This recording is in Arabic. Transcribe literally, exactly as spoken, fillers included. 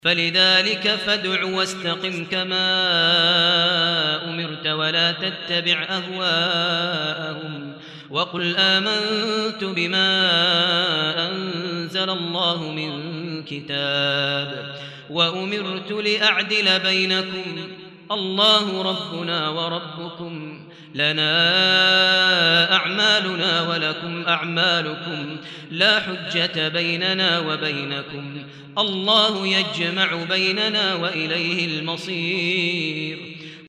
فلذلك فادع واستقم كما أمرت ولا تتبع أهواءهم وقل آمنت بما أنزل الله من كتاب وأمرت لأعدل بينكم الله ربنا وربكم لنا أعمالنا ولكم أعمالكم لا حجة بيننا وبينكم الله يجمع بيننا وإليه المصير